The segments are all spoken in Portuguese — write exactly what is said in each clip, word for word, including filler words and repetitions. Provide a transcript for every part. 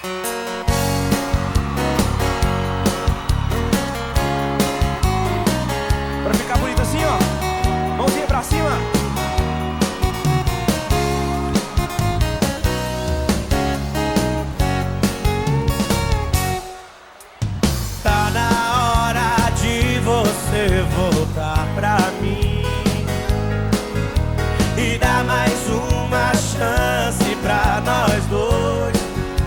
Pra ficar bonito assim, ó, mãozinha pra cima. Tá na hora de você voltar pra mim e dar mais uma chance pra nós dois.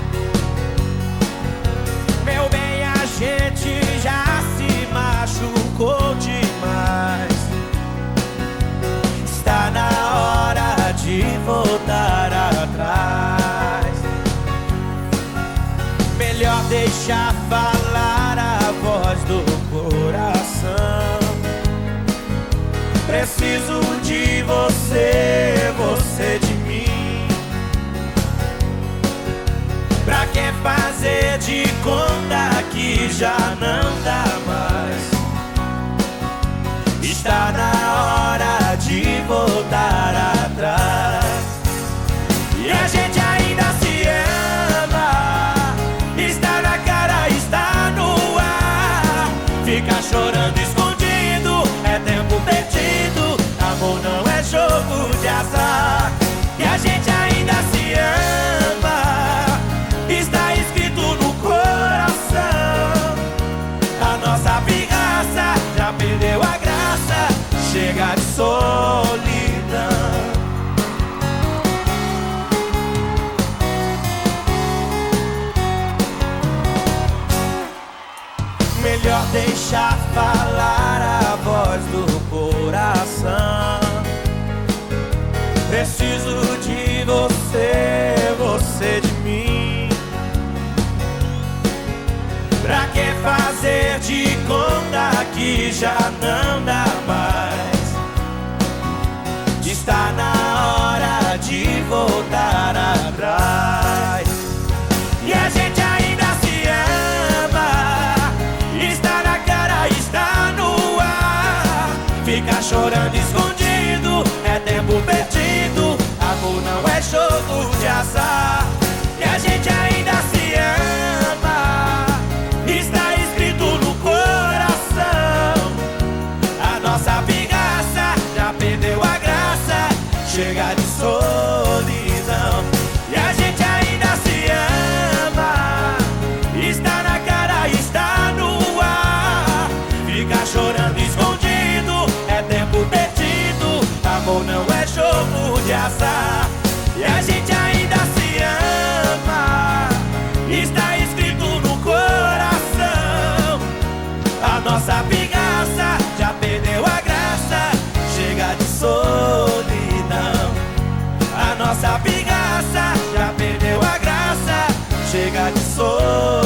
Meu bem, a gente já se machucou demais. Está na hora de voltar atrás. Melhor deixar falar a voz do coração. Preciso de você, você de mim. Pra que fazer de conta que já não dá mais? Está na hora de voltar atrás. E a gente ainda se ama. Está na cara, está no ar. Fica chorando escondido, é tempo perdido. Amor não é jogo de azar. E a gente ainda se ama. Está escrito no coração. A nossa pirraça já perdeu a graça. Chega de solidão. Melhor deixar falar a voz do coração. Preciso de você, você de mim. Pra que fazer de conta que já não dá mais? Está na hora de voltar atrás. E a gente ainda se ama. Está na cara, está no ar. Fica chorando escondido, é tempo perdido. Amor não é jogo de azar. E a gente ainda se ama. Está escrito no coração. A nossa vingança já perdeu a graça. Chega de solidão. E a gente ainda se ama. Está na cara, está no ar. Fica chorando escondido, é tempo perdido. Amor não é jogo de azar. E a gente ainda se ama. Está escrito no coração. A nossa vingança já perdeu a graça. Chega de solidão. A nossa vingança já perdeu a graça. Chega de solidão.